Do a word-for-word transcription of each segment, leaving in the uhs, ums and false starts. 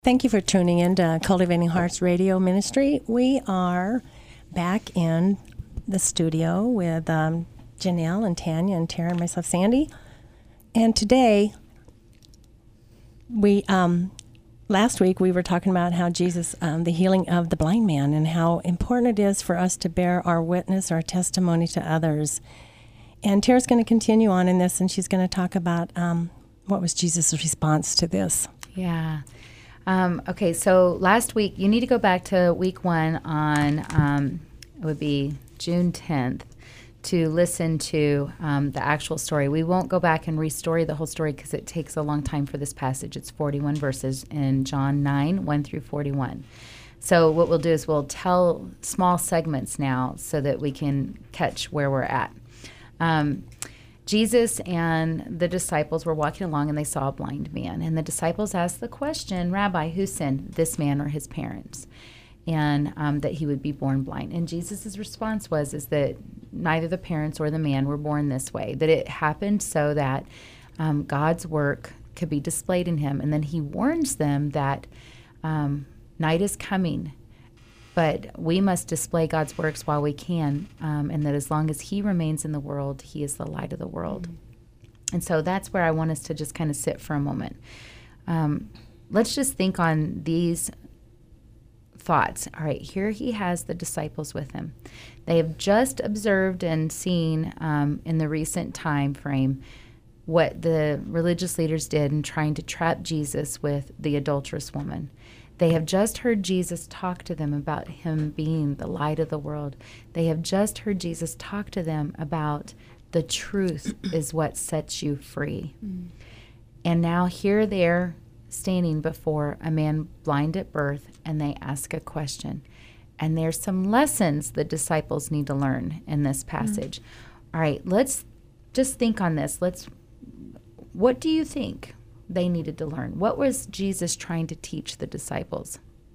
Thank you for tuning in to Cultivating Hearts Radio Ministry. We are back in the studio with um, Janelle and Tanya and Tara and myself, Sandy. And today, we um, last week we were talking about how Jesus, um, the healing of the blind man, and how important it is for us to bear our witness, our testimony to others. And Tara's going to continue on in this, and she's going to talk about um, what was Jesus' response to this. Yeah. Um, okay, so last week, you need to go back to week one on, um, it would be June tenth, to listen to um, the actual story. We won't go back and restory the whole story because it takes a long time for this passage. It's forty-one verses in John nine, one through forty-one. So what we'll do is we'll tell small segments now so that we can catch where we're at. Um, Jesus and the disciples were walking along and they saw a blind man. And the disciples asked the question, Rabbi, who sinned, this man or his parents? And um, that he would be born blind. And Jesus' response was is that neither the parents or the man were born this way, that it happened so that um, God's work could be displayed in him. And then he warns them that um, night is coming, but we must display God's works while we can, um, and that as long as he remains in the world, he is the light of the world. Mm-hmm. And so that's where I want us to just kind of sit for a moment. Um, let's just think on these thoughts. All right, here he has the disciples with him. They have just observed and seen um, in the recent time frame what the religious leaders did in trying to trap Jesus with the adulterous woman. They have just heard Jesus talk to them about him being the light of the world. They have just heard Jesus talk to them about the truth is what sets you free. Mm. And now here they're standing before a man blind at birth, and they ask a question. And there's some lessons the disciples need to learn in this passage. Mm. All right, let's just think on this. Let's. What do you think they needed to learn? What was Jesus trying to teach the disciples?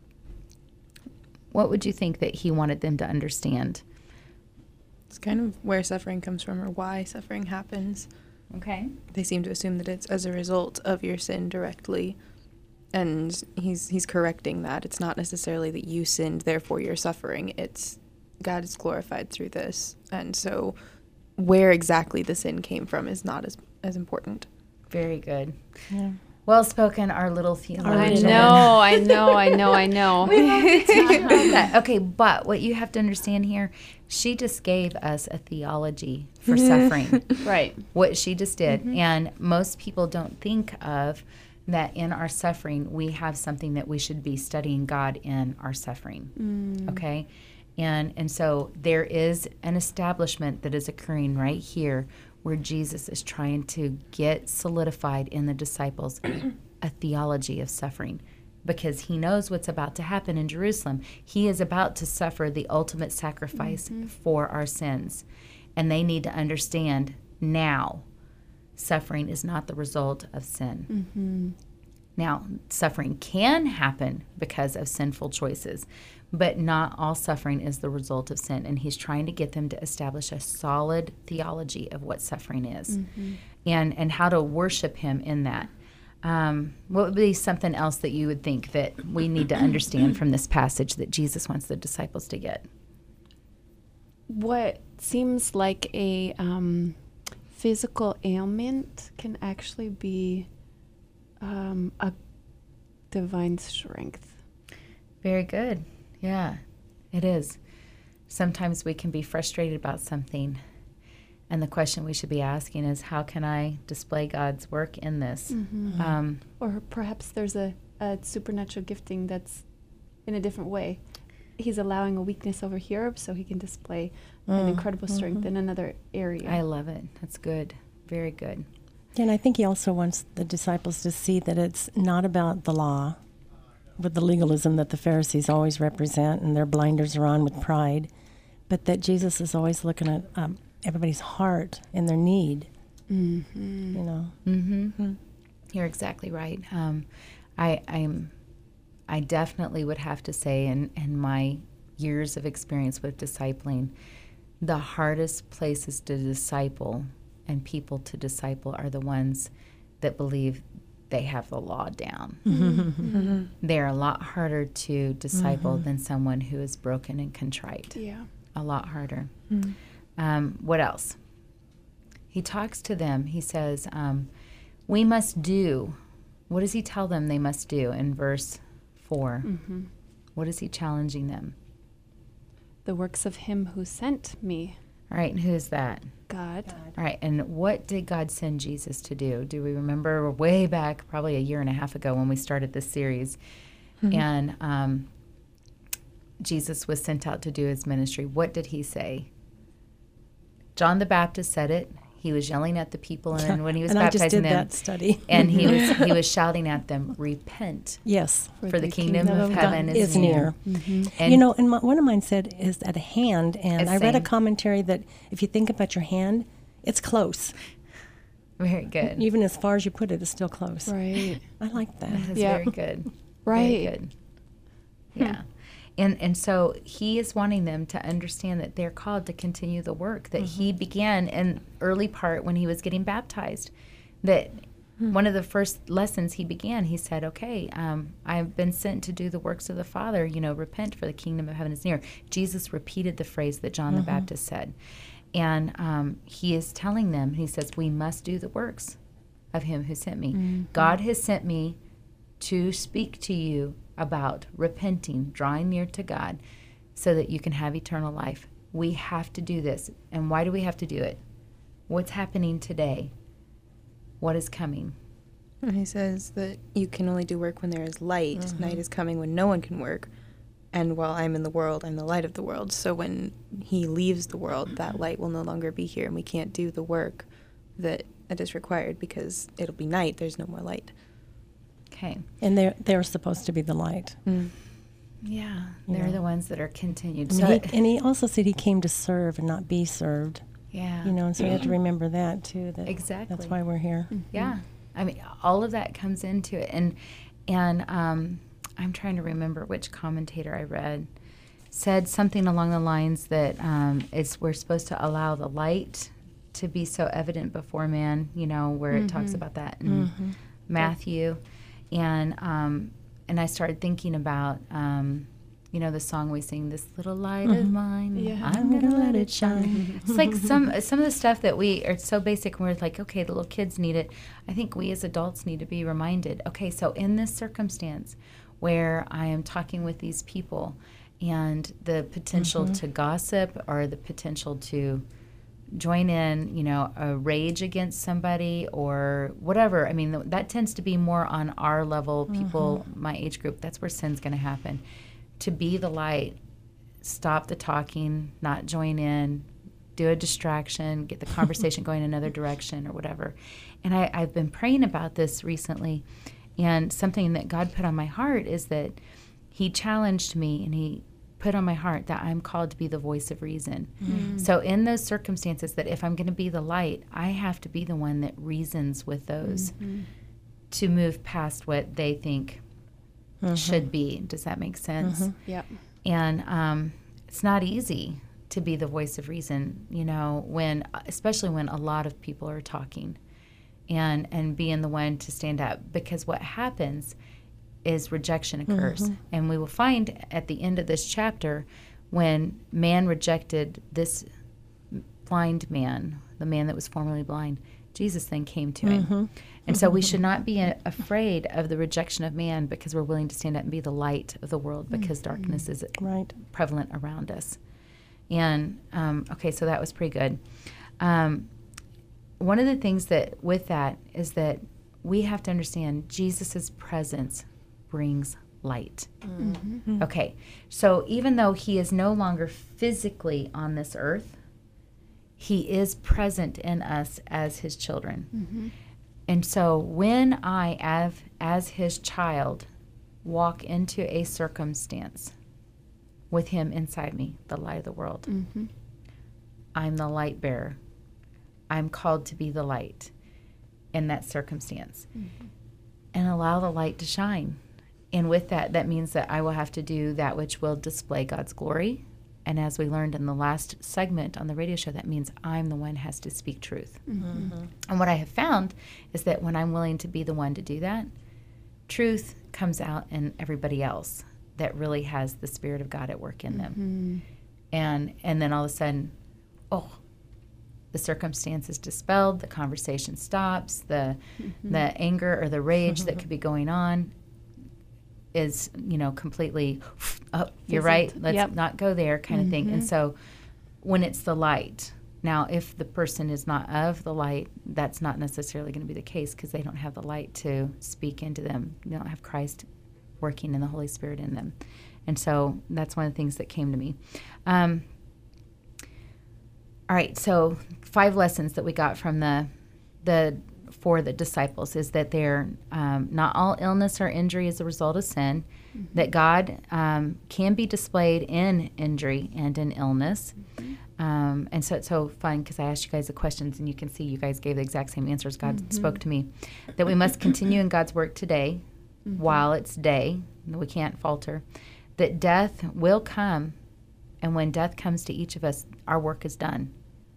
What would you think that he wanted them to understand? It's kind of where suffering comes from, or why suffering happens. Okay. They seem to assume that it's as a result of your sin directly, and he's he's correcting that. It's not necessarily that you sinned, therefore you're suffering. It's God is glorified through this, and so where exactly the sin came from is not as as important. Very good. Yeah. Well spoken, our little theologian. I know, I know, I know, I know. We love to talk about that. Okay, but what you have to understand here, she just gave us a theology for suffering. Right. What she just did. Mm-hmm. And most people don't think of that in our suffering, we have something that we should be studying God in our suffering. Mm. Okay? And and so there is an establishment that is occurring right here where Jesus is trying to get solidified in the disciples a theology of suffering, because he knows what's about to happen in Jerusalem. He is about to suffer the ultimate sacrifice mm-hmm. for our sins. And they need to understand now suffering is not the result of sin. Mm-hmm. Now, suffering can happen because of sinful choices, but not all suffering is the result of sin. And he's trying to get them to establish a solid theology of what suffering is mm-hmm. and, and how to worship him in that. Um, what would be something else that you would think that we need to understand from this passage that Jesus wants the disciples to get? What seems like a um, physical ailment can actually be um, a divine strength. Very good. Yeah, it is. Sometimes we can be frustrated about something, and the question we should be asking is, how can I display God's work in this? Mm-hmm. Um, or perhaps there's a, a supernatural gifting that's in a different way. He's allowing a weakness over here so he can display mm. an incredible strength mm-hmm. in another area. I love it. That's good. Very good. And I think he also wants the disciples to see that it's not about the law, with the legalism that the Pharisees always represent, and their blinders are on with pride, but that Jesus is always looking at um, everybody's heart and their need. Mm-hmm. You know. Mm-hmm. Mm-hmm. You're exactly right. Um, I, I'm, I definitely would have to say, in, in my years of experience with discipling, the hardest places to disciple and people to disciple are the ones that believe they have the law down. Mm-hmm. They're a lot harder to disciple than someone who is broken and contrite. Yeah. A lot harder. Mm. Um, what else? He talks to them. He says, um, we must do. What does he tell them they must do in verse four? Mm-hmm. What is he challenging them? The works of him who sent me, All right, and who's that? God. All right, and what did God send Jesus to do? Do we remember way back, probably a year and a half ago when we started this series, Mm-hmm. and um, Jesus was sent out to do his ministry. What did he say? John the Baptist said it. He was yelling at the people, and then when he was and I just baptizing did them, that study. and he was he was shouting at them, "Repent, Yes. for the kingdom of heaven God is is near." near. Mm-hmm. And you know, and my, one of mine said is at hand, and It's I read a same. commentary that if you think about your hand, it's close. very good. Even as far as you put it, it's still close. Right. I like that. That's Yeah. very good. Right. Very good. Yeah. And and so he is wanting them to understand that they're called to continue the work that he began in early part when he was getting baptized. That one of the first lessons he began, he said, okay, um, I've been sent to do the works of the Father, you know, repent for the kingdom of heaven is near. Jesus repeated the phrase that John the Baptist said. And um, he is telling them, he says, we must do the works of him who sent me. God has sent me to speak to you about repenting, drawing near to God, so that you can have eternal life. We have to do this. And why do we have to do it? What's happening today? What is coming? And he says that you can only do work when there is light. Mm-hmm. Night is coming when no one can work. And while I'm in the world, I'm the light of the world. So when he leaves the world, that light will no longer be here, and we can't do the work that, that is required because it'll be night. There's no more light. Okay. And they're, they're supposed to be the light. Mm. Yeah. You They're know. the ones that are continued. I So, mean, he, and he also said he came to serve and not be served. yeah. You know, and so we have to remember that too. That Exactly. That's why we're here. Yeah, I mean, all of that comes into it, and and um, I'm trying to remember which commentator I read said something along the lines that um, it's we're supposed to allow the light to be so evident before man. You know, where it talks about that in Mhm. Matthew, and um, and I started thinking about. Um, you know the song we sing, "This little light of mine, Yeah. I'm gonna let it shine." It's like some some of the stuff that we are so basic, and we're like, okay, the little kids need it. I think we as adults need to be reminded. Okay, so in this circumstance, where I am talking with these people, and the potential to gossip or the potential to join in, you know, a rage against somebody or whatever. I mean, th- that tends to be more on our level, people, my age group. That's where sin's going to happen. To be the light, stop the talking, not join in, do a distraction, get the conversation going another direction or whatever. And I, I've been praying about this recently, and something that God put on my heart is that he challenged me and he put on my heart that I'm called to be the voice of reason. Mm-hmm. So in those circumstances, that if I'm going to be the light, I have to be the one that reasons with those Mm-hmm. to move past what they think should be. Does that make sense? Yep. And um, it's not easy to be the voice of reason, you know, when, especially when a lot of people are talking, and and being the one to stand up, because what happens is rejection occurs. And we will find at the end of this chapter, when man rejected this blind man, the man that was formerly blind, Jesus then came to him. And so we should not be a- afraid of the rejection of man, because we're willing to stand up and be the light of the world, because darkness is Right. prevalent around us. And, um, okay, so that was pretty good. Um, one of the things that, with that, is that we have to understand Jesus' presence brings light. Mm-hmm. Okay, so even though he is no longer physically on this earth, he is present in us as his children. Mm-hmm. And so when I, as, as his child, walk into a circumstance with him inside me, the light of the world, Mm-hmm. I'm the light bearer. I'm called to be the light in that circumstance. Mm-hmm. And allow the light to shine. And with that, that means that I will have to do that which will display God's glory And as we learned in the last segment on the radio show, that means I'm the one who has to speak truth. Mm-hmm. And what I have found is that when I'm willing to be the one to do that, truth comes out in everybody else that really has the Spirit of God at work in them. Mm-hmm. And and then all of a sudden, oh, the circumstance is dispelled, the conversation stops, the Mm-hmm. the anger or the rage that could be going on is, you know, completely, oh, you're right, Fizzled. let's Yep. not go there kind of thing. And Mhm. so when it's the light, now if the person is not of the light, that's not necessarily going to be the case because they don't have the light to speak into them. They don't have Christ working in the Holy Spirit in them. And so that's one of the things that came to me. Um, all right, so five lessons that we got from the the for the disciples is that they're um, not all illness or injury is a result of sin, Mm-hmm. that God um, can be displayed in injury and in illness. Mm-hmm. Um, and so it's so fun because I asked you guys the questions and you can see you guys gave the exact same answers. God Mm-hmm. spoke to me that we must continue in God's work today Mm-hmm. while it's day. We can't falter. That death will come, and when death comes to each of us, our work is done.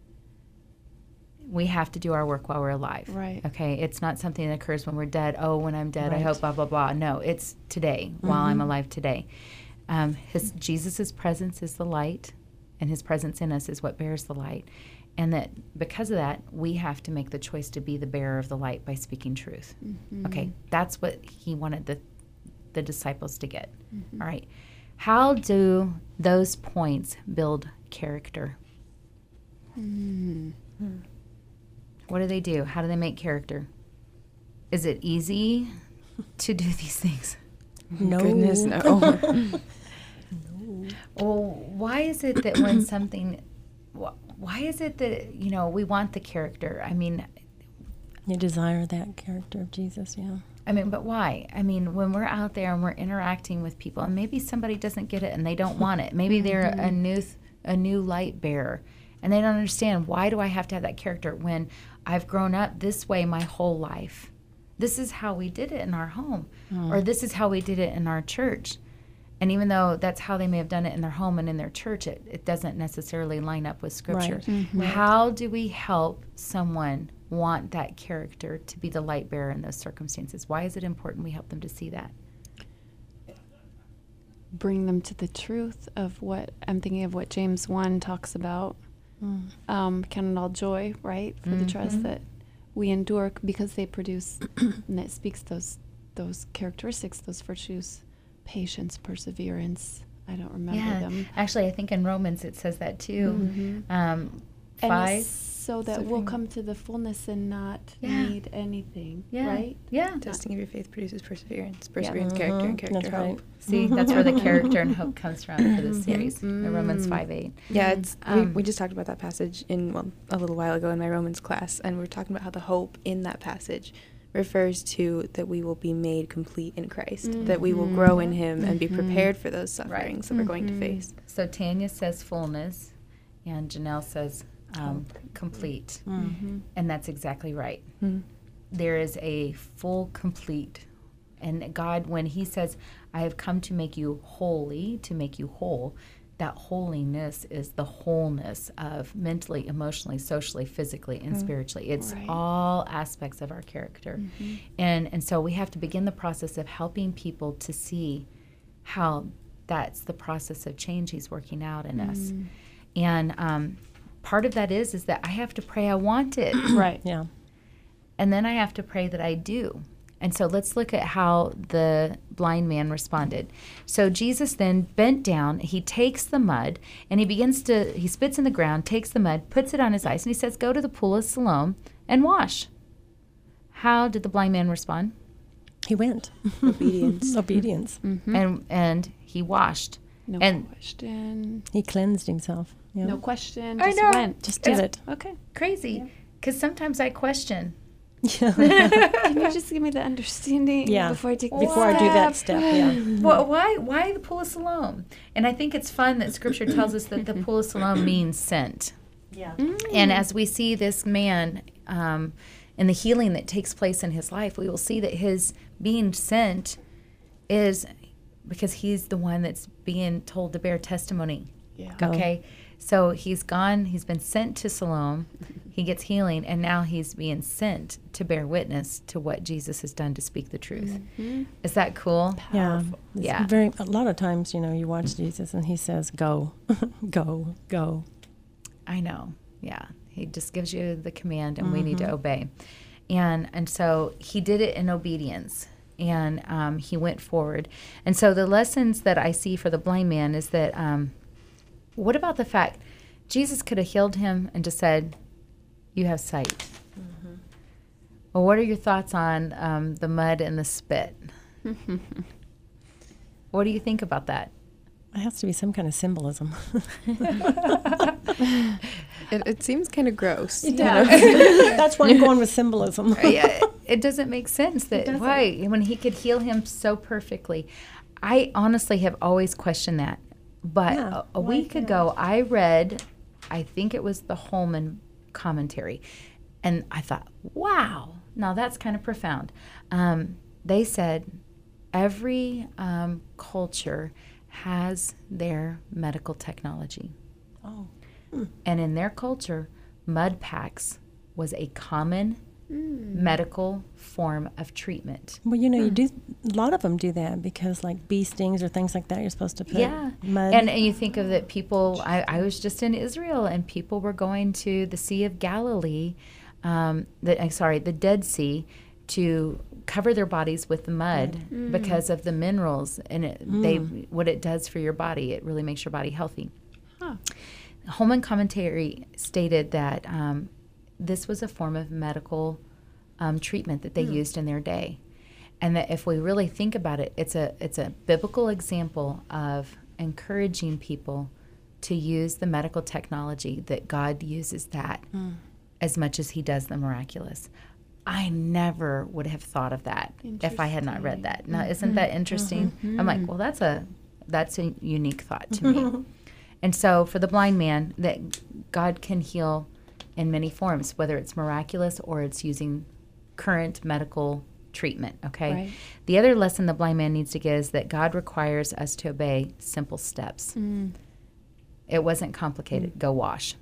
We have to do our work while we're alive. Right. Okay? It's not something that occurs when we're dead. Oh, when I'm dead, I Right. hope, blah, blah, blah. No, it's today, while I'm alive today. Um, his Jesus' presence is the light, and his presence in us is what bears the light. And that because of that, we have to make the choice to be the bearer of the light by speaking truth. Mm-hmm. Okay? That's what he wanted the, the disciples to get. All right. How do those points build character? Mm. What do they do? How do they make character? Is it easy to do these things? No. Goodness, no. Well, why is it that when something, wh- why is it that, you know, we want the character? I mean, You desire that character of Jesus, yeah. I mean, but why? I mean, when we're out there and we're interacting with people, and maybe somebody doesn't get it and they don't want it. Maybe they're a new, th- a new light bearer, and they don't understand, why do I have to have that character when I've grown up this way my whole life? This is how we did it in our home, or this is how we did it in our church. And even though that's how they may have done it in their home and in their church, it, it doesn't necessarily line up with Scripture. Right. Mm-hmm. How do we help someone want that character to be the light bearer in those circumstances? Why is it important we help them to see that? Bring them to the truth of what I'm thinking of what James one talks about. Mm. Um, count it all joy, right, for the trust Mhm. that we endure because they produce, and it speaks those those characteristics, those virtues, patience, perseverance. I don't remember Yeah, them. actually, I think in Romans it says that too. Mhm. Um, And five. so that Suffering. we'll come to the fullness and not Yeah. need anything, Yeah. right? Yeah. Testing of your faith produces perseverance. Perseverance, Mhm. character, and character, That's right. hope. See, that's where the character and hope comes from for this series, the Romans Mm. five eight. Yeah, it's Um, we, we just talked about that passage in well, a little while ago in my Romans class, and we were talking about how the hope in that passage refers to that we will be made complete in Christ, that we will Mhm. grow in Him and be Mhm. prepared for those sufferings that we're going to Mhm. face. So Tanya says fullness, and Janelle says um, complete. Mm. Mm-hmm. And that's exactly right. Mm. There is a full, complete. And God, when He says, I have come to make you holy, to make you whole, that holiness is the wholeness of mentally, emotionally, socially, physically, and Mm. spiritually. It's Right. all aspects of our character. And, and so we have to begin the process of helping people to see how that's the process of change He's working out in us. Mm. And um, part of that is is that I have to pray I want it. Right. Yeah. And then I have to pray that I do. And so let's look at how the blind man responded. So Jesus then bent down, he takes the mud, and he begins to, he spits in the ground, takes the mud, puts it on his eyes, and he says, go to the pool of Siloam and wash. How did the blind man respond? He went. Obedience. Obedience. Mm-hmm. And and he washed. no and- question. He cleansed himself. Yeah. No question. I Just know. went. Just did it. Okay. Crazy. Because sometimes I question. Yeah. Can you just give me the understanding Yeah. before I take the Before I do that step, yeah. Well, why why the pool of Siloam? And I think it's fun that Scripture tells us that the pool of Siloam means sent. Yeah. And as we see this man um, and the healing that takes place in his life, we will see that his being sent is because he's the one that's being told to bear testimony Yeah. Go. Okay. So he's gone, he's been sent to Siloam, he gets healing, and now he's being sent to bear witness to what Jesus has done to speak the truth. Mhm. Is that cool? Yeah. It's Yeah. Very. A lot of times, you know, you watch Jesus and he says, "Go, go, go." I know. Yeah. He just gives you the command, and we need to obey. And and so he did it in obedience, and um, he went forward. And so the lessons that I see for the blind man is that, um, what about the fact Jesus could have healed him and just said, "You have sight." Well, what are your thoughts on um, the mud and the spit? What do you think about that? It has to be some kind of symbolism. It, it seems kind of gross. It you does. know? That's why I'm going with symbolism. Yeah, it doesn't make sense that doesn't. why when he could heal him so perfectly. I honestly have always questioned that. But Yeah, a, a why week not? ago, I read, I think it was the Holman commentary, and I thought, wow, now that's kind of profound. Um, they said every um, culture has their medical technology. Oh. And in their culture, mud packs was a common medical form of treatment. Well, you know, you do. A lot of them do that because, like bee stings or things like that, you're supposed to put Yeah. mud. And, and you think of that people, I, I was just in Israel and people were going to the Sea of Galilee, um, the, I'm sorry, the Dead Sea, to cover their bodies with the mud because of the minerals and it, they what it does for your body. It really makes your body healthy. Huh. Holman commentary stated that um, this was a form of medical um, treatment that they used in their day, and that if we really think about it, it's a it's a biblical example of encouraging people to use the medical technology that God uses that as much as He does the miraculous. I never would have thought of that if I had not read that. Now, isn't that interesting? I'm like, well, that's a that's a unique thought to me. And so for the blind man, that God can heal in many forms, whether it's miraculous or it's using current medical treatment, okay? Right. The other lesson the blind man needs to get is that God requires us to obey simple steps. Mm. It wasn't complicated. Go wash.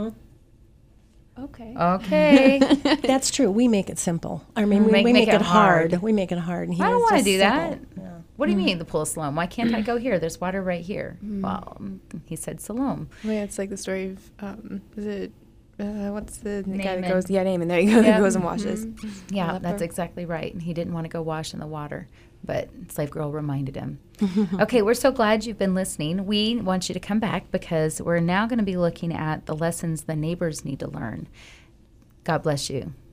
Okay. Okay. That's true. We make it simple. I mean, we Make- we make make, it it hard. hard. We make it hard. And he I don't is want to just do that. simple. Yeah. What do you mean, the pool of Siloam? Why can't I go here? There's water right here. Well, he said Siloam. Well, yeah, it's like the story of, um, is it, uh, what's the, the guy that Naaman. goes, yeah, Naaman, there you go, Yep. who goes and washes. Yeah, leper. that's exactly right. And he didn't want to go wash in the water, but Slave Girl reminded him. Okay, we're so glad you've been listening. We want you to come back because we're now going to be looking at the lessons the neighbors need to learn. God bless you.